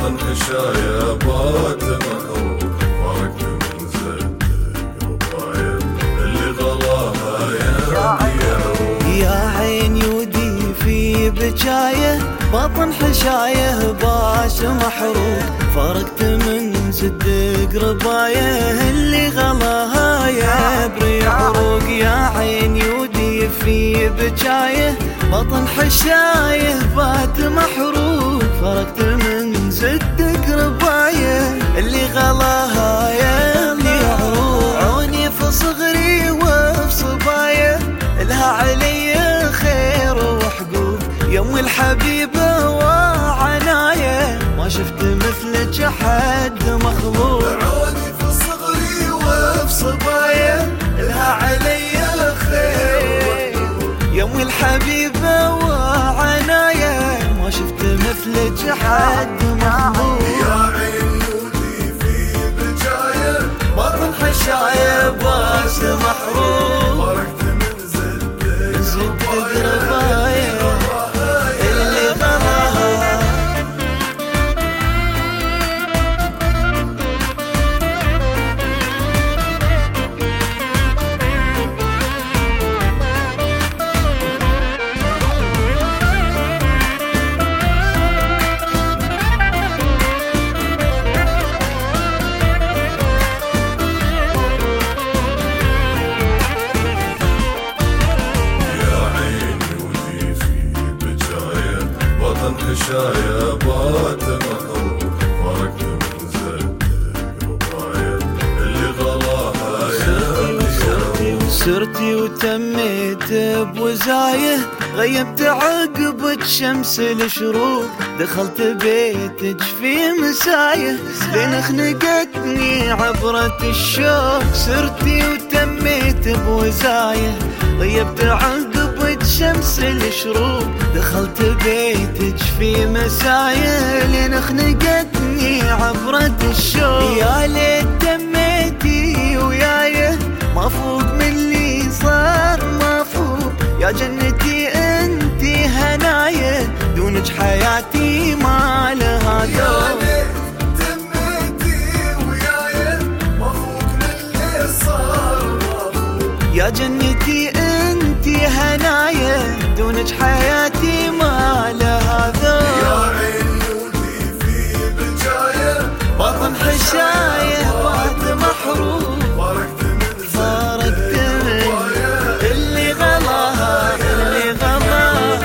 بطن حشاية بات محروق، فرقت من زدك رباية اللي غلاها يا عين يودي في بجاية، بطن حشاية باش محروق، فرقت من صدق رباية اللي غلاها يبري عروق. يا عين يودي في بجاية، بطن حشاية بات محروق، فرقت من صدق رباية اللي غلاها يبري عروق. عوني في صغري وفي صبايا لها علي خير وحقوق، يم الحبيبة وعناية ما شفت مثلك حد مخلوق. عوني في صغري وفي صبايا لها علي خير، يم الحبيبة وعناية ما شفت مثلك حد مخلوق. يا عين يودي في بجاية، بطن حشاية باش محروق، فرقت من صدق رباية اللي غلاها. حشاية بات محروق، فرقت من زدك رباية اللي غلاها سرتي وتميت بوزايه، غيبت عقبك شمس الشروق، دخلت بيتك في مسايه لين خنقتني عبرة الشوق. سرتي وتميت بوزايه، غيبت عقبك شمس الشروق، دخلت بيتك في مسايه لين خنقتني عبرة الشوق. يا ليت تميتي ويايه ما فوق من اللي صار ما فوق، يا جنتي انتي هنايا دونك حياتي ما لها يا ليت تميتي ويايه ما فوق من اللي صار ما فوق، يا جنتي انتي هنايا دونك حياتي ما لها ذوق. يا عين يودي في بجاية، بطن حشاية بات محروق، فرقت من اللي غلاها اللي غلاها.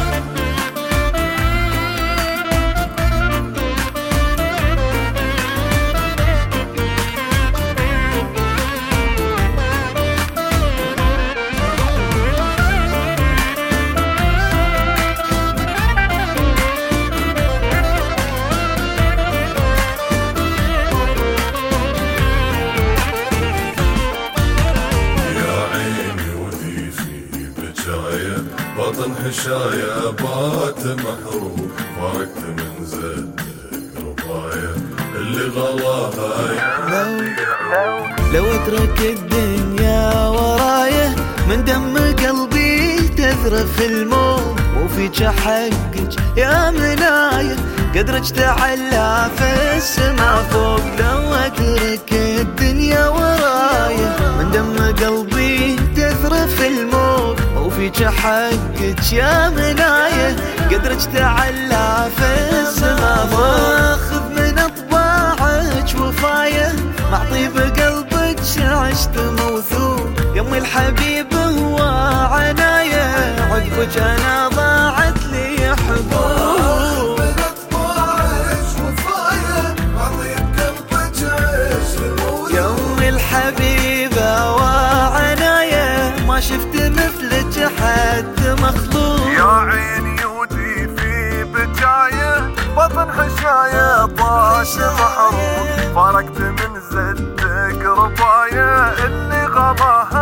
بطن حشاية بات محروق، فرقت من زدك رباية اللي غلاها. لو اترك الدنيا ورايا من دم قلبي تذرف الموت، وفيك حقك يا منايا قدرك تعلى في السما فوق. لو اترك الدنيا ورايا من دم قلبي تذرف الموت، وفيك حقك يا منايا قدرك تعلى في السما فوق. واخذ من اطباعك وفايه مع طيب قلبك عشت موثوق، يم الحبيب هو عناية عقبك انا ضاعت لي حبوب. من اطباعك وفايه مع طيب قلبك عشت موثوق، يم الحبيبة وعناية ما شفت مثلك حد مخلوق. يا عين يودي في بجاية، بطن حشاية طاش محروق، فرقت من زدك رباية اللي غلاها